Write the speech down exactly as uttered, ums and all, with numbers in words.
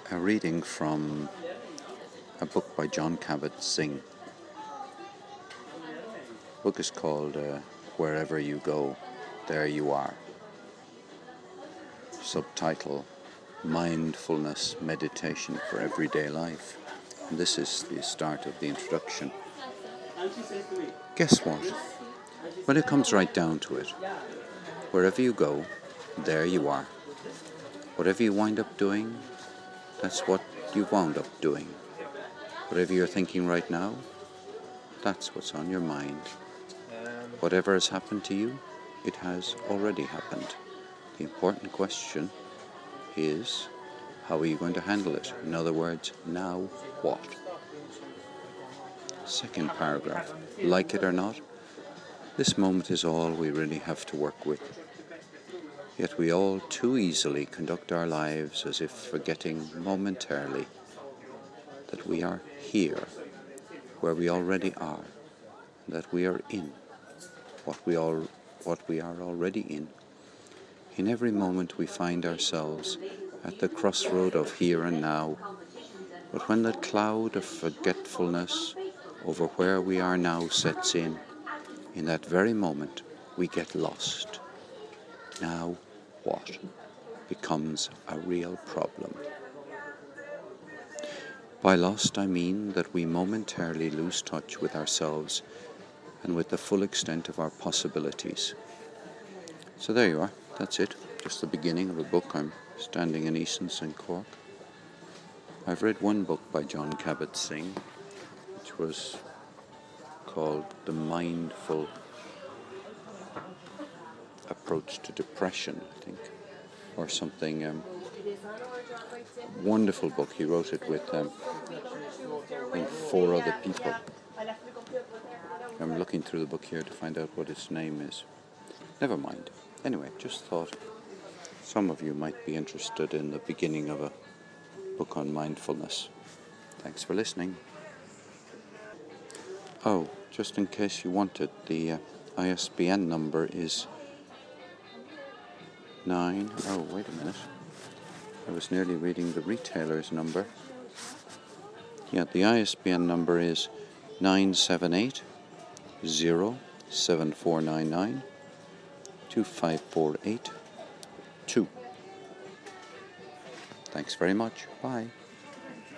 A reading from a book by Jon Kabat-Zinn. The book is called uh, Wherever You Go, There You Are. Subtitle, Mindfulness Meditation for Everyday Life. And this is the start of the introduction. Guess what? When it comes right down to it, wherever you go, there you are. Whatever you wind up doing, that's what you've wound up doing. Whatever you're thinking right now, that's what's on your mind. Whatever has happened to you, it has already happened. The important question is, how are you going to handle it? In other words, now what? Second paragraph, like it or not, this moment is all we really have to work with. Yet we all too easily conduct our lives as if forgetting momentarily that we are here, where we already are, that we are in what we all what we are already in. In every moment we find ourselves at the crossroad of here and now. But when that cloud of forgetfulness over where we are now sets in, in that very moment we get lost. Now what becomes a real problem. By lost I mean that we momentarily lose touch with ourselves and with the full extent of our possibilities. So there you are, that's it, just the beginning of a book. I'm standing in Easons in Cork. I've read one book by Jon Kabat-Zinn, which was called The Mindful Approach to Depression, I think, or something. Um, wonderful book. He wrote it with um, I think four other people. I'm looking through the book here to find out what its name is. Never mind. Anyway, just thought some of you might be interested in the beginning of a book on mindfulness. Thanks for listening. Oh, just in case you wanted, the uh, I S B N number is nine. Oh, wait a minute. I was nearly reading the retailer's number. Yeah, the I S B N number is nine seven eight zero seven four nine nine two five four eight two. Thanks very much. Bye.